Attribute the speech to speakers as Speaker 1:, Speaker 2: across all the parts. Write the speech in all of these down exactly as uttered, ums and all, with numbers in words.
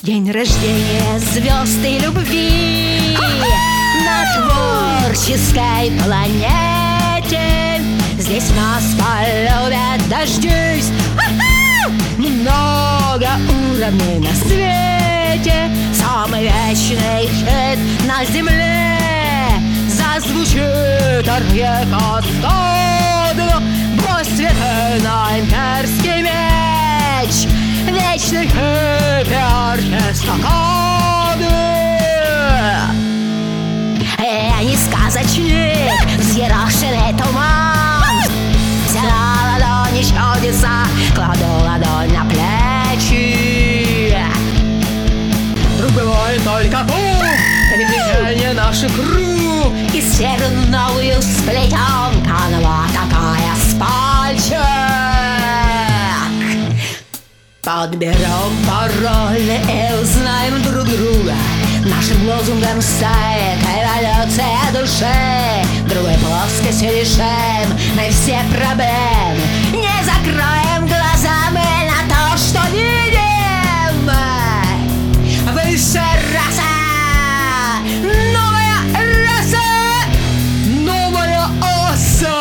Speaker 1: День рождения звезд и любви на творческой планете. Здесь нас полюбят, дождись. Много уровней на свете. Самый вечный хит на земле зазвучит архикастаду. Бой святой на имперский меч. Вечный хит и оркестакады. Я не сказочник, взъерошенный туман. Взяла ладони чудеса, кладу ладонь на плечи. Друг бывает только пух, переплетение наших рук. И сферу новую сплетем, канва такая с пальчик. Подберем пароли и узнаем друг друга. Нашим лозунгом станет эволюция души. В другой плоскости решаем мы все проблемы. Не закроем глаза мы на то, что видим. Высшая раса, новая раса, новая оса.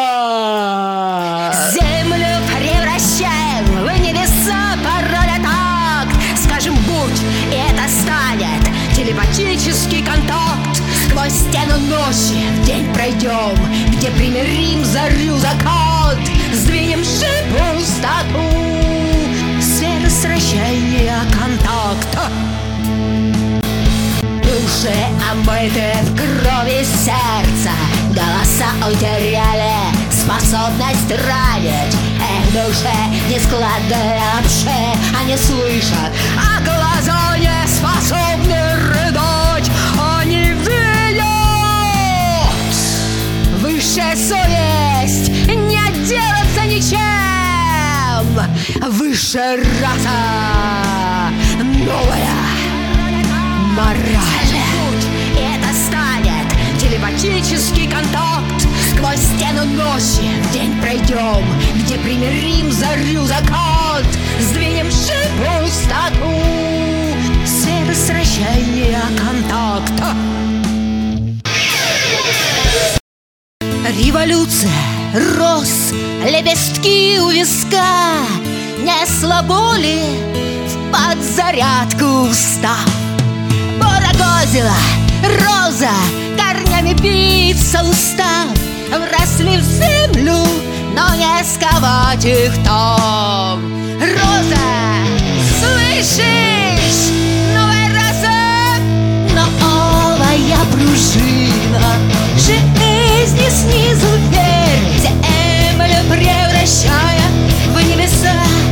Speaker 1: Землю превращаем в небеса, пароля так. Скажем будь, и это станет телепатический контакт. Сквозь стену ночи в день пройдем, где примирим зарю закат. Сдвинем шип пустоту, сферу сращения контакта. Души омыты в крови сердца. Голоса утеряли способность ранить. Эх, душе нескладные вообще они слышат, а глаза не способны рыдать. Они видят. Высшая совесть не отделаться ничем. Высшая раса, новая мораль. И это станет телепатический контакт. Сквозь стену ночи в день пройдем, где примирим зарю закат. Сдвинем шип пустоту, сферы сращения контакта. Революция, роз, лепестки у виска. Не слабо ли в подзарядку встав? Порогозила, роза, корнями биться устав. Вросли в землю, но не сковать их там. Роза, слышишь? Новая роза, новая пружина жизни снизу вверх, землю превращая в небеса.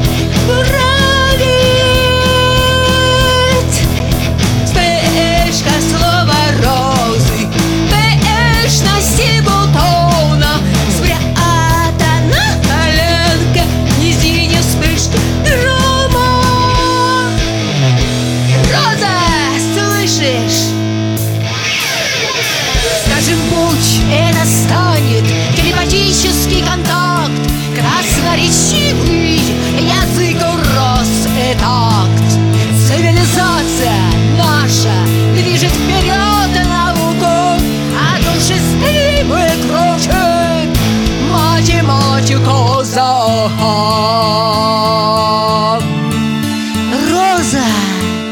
Speaker 1: Правит вспышка слова розы, пышности бутона, спрятана коленка в низине вспышки грома. Роза, слышишь? Скажем будь, это станет телепатический контакт. Красноречивый язык роз и такт. Цивилизация наша движет вперед науку, а души стримы кружит математику за. Роза,